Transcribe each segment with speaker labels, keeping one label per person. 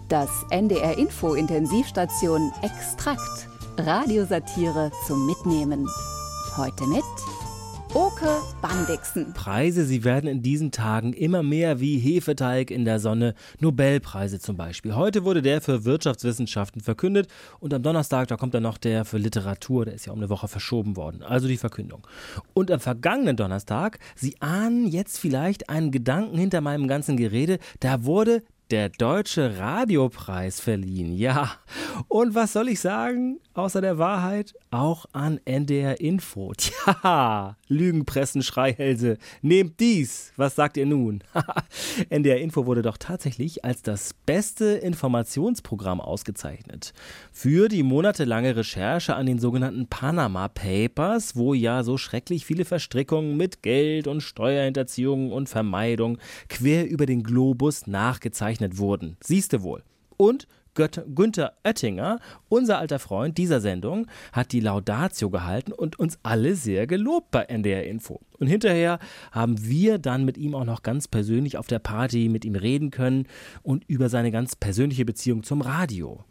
Speaker 1: Das NDR Info Intensivstation Extrakt. Radiosatire zum Mitnehmen. Heute mit Oke Bandixen.
Speaker 2: Preise, sie werden in diesen Tagen immer mehr wie Hefeteig in der Sonne. Nobelpreise zum Beispiel. Heute wurde der für Wirtschaftswissenschaften verkündet und am Donnerstag, da kommt dann noch der für Literatur, der ist ja um eine Woche verschoben worden. Also die Verkündung. Und am vergangenen Donnerstag, Sie ahnen jetzt vielleicht einen Gedanken hinter meinem ganzen Gerede, da wurde der Deutsche Radiopreis verliehen. Ja, und was soll ich sagen, außer der Wahrheit? Auch an NDR Info. Tja, Lügenpressen, Schreihälse, nehmt dies. Was sagt ihr nun? NDR Info wurde doch tatsächlich als das beste Informationsprogramm ausgezeichnet. Für die monatelange Recherche an den sogenannten Panama Papers, wo ja so schrecklich viele Verstrickungen mit Geld und Steuerhinterziehung und Vermeidung quer über den Globus nachgezeichnet wurden. Siehste wohl. Und Günther Oettinger, unser alter Freund dieser Sendung, hat die Laudatio gehalten und uns alle sehr gelobt bei NDR Info. Und hinterher haben wir dann mit ihm auch noch ganz persönlich auf der Party mit ihm reden können und über seine ganz persönliche Beziehung zum Radio.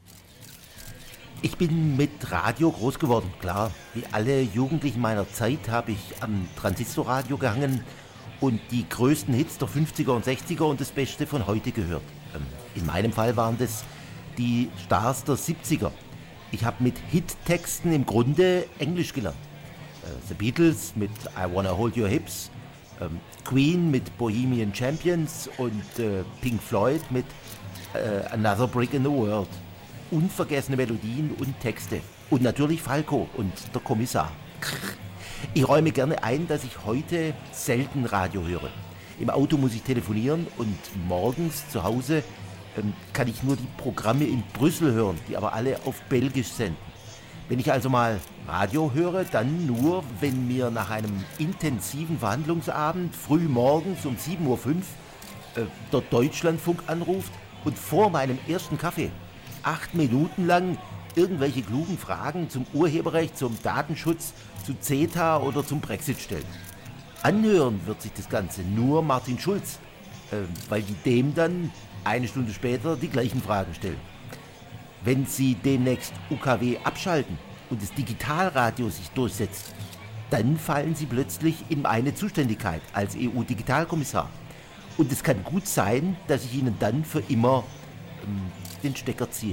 Speaker 3: Ich bin mit Radio groß geworden, klar. Wie alle Jugendlichen meiner Zeit habe ich am Transistorradio gehangen und die größten Hits der 50er und 60er und das Beste von heute gehört. In meinem Fall waren das die Stars der 70er. Ich habe mit Hittexten im Grunde Englisch gelernt. The Beatles mit I Wanna Hold Your Hips, Queen mit Bohemian Champions und Pink Floyd mit Another Brick in the World. Unvergessene Melodien und Texte. Und natürlich Falco und der Kommissar. Ich räume gerne ein, dass ich heute selten Radio höre. Im Auto muss ich telefonieren und morgens zu Hause kann ich nur die Programme in Brüssel hören, die aber alle auf Belgisch senden. Wenn ich also mal Radio höre, dann nur, wenn mir nach einem intensiven Verhandlungsabend früh morgens um 7.05 Uhr der Deutschlandfunk anruft und vor meinem ersten Kaffee 8 Minuten lang irgendwelche klugen Fragen zum Urheberrecht, zum Datenschutz, zu CETA oder zum Brexit stellt. Anhören wird sich das Ganze nur Martin Schulz, weil die dem dann eine Stunde später die gleichen Fragen stellen. Wenn Sie demnächst UKW abschalten und das Digitalradio sich durchsetzt, dann fallen Sie plötzlich in meine Zuständigkeit als EU-Digitalkommissar. Und es kann gut sein, dass ich Ihnen dann für immer den Stecker ziehe.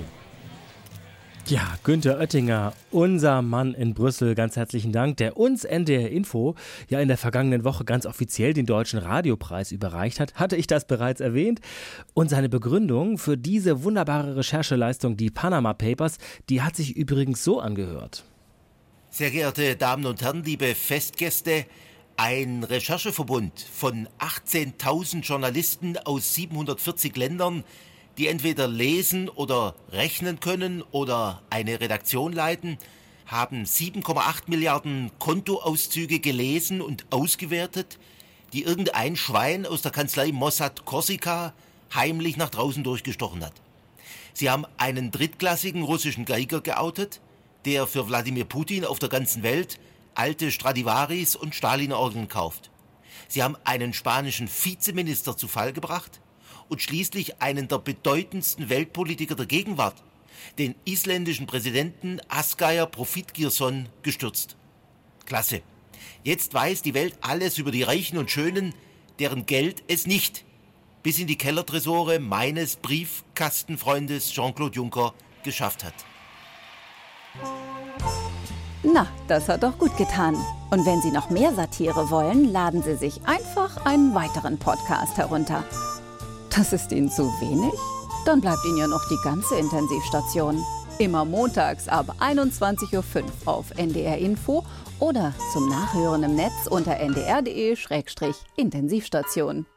Speaker 2: Ja, Günther Oettinger, unser Mann in Brüssel, ganz herzlichen Dank, der uns NDR Info ja in der vergangenen Woche ganz offiziell den Deutschen Radiopreis überreicht hat. Hatte ich das bereits erwähnt? Und seine Begründung für diese wunderbare Rechercheleistung, die Panama Papers, die hat sich übrigens so angehört.
Speaker 3: Sehr geehrte Damen und Herren, liebe Festgäste, ein Rechercheverbund von 18.000 Journalisten aus 740 Ländern, die entweder lesen oder rechnen können oder eine Redaktion leiten, haben 7,8 Milliarden Kontoauszüge gelesen und ausgewertet, die irgendein Schwein aus der Kanzlei Mossad Korsika heimlich nach draußen durchgestochen hat. Sie haben einen drittklassigen russischen Geiger geoutet, der für Wladimir Putin auf der ganzen Welt alte Stradivaris und Stalin-Orgeln kauft. Sie haben einen spanischen Vizeminister zu Fall gebracht und schließlich einen der bedeutendsten Weltpolitiker der Gegenwart, den isländischen Präsidenten Asgeir Profitgeirsson, gestürzt. Klasse. Jetzt weiß die Welt alles über die Reichen und Schönen, deren Geld es nicht bis in die Kellertresore meines Briefkastenfreundes Jean-Claude Juncker geschafft hat.
Speaker 1: Na, das hat doch gut getan. Und wenn Sie noch mehr Satire wollen, laden Sie sich einfach einen weiteren Podcast herunter. Das ist Ihnen zu wenig? Dann bleibt Ihnen ja noch die ganze Intensivstation. Immer montags ab 21.05 Uhr auf NDR Info oder zum Nachhören im Netz unter ndr.de/Intensivstation.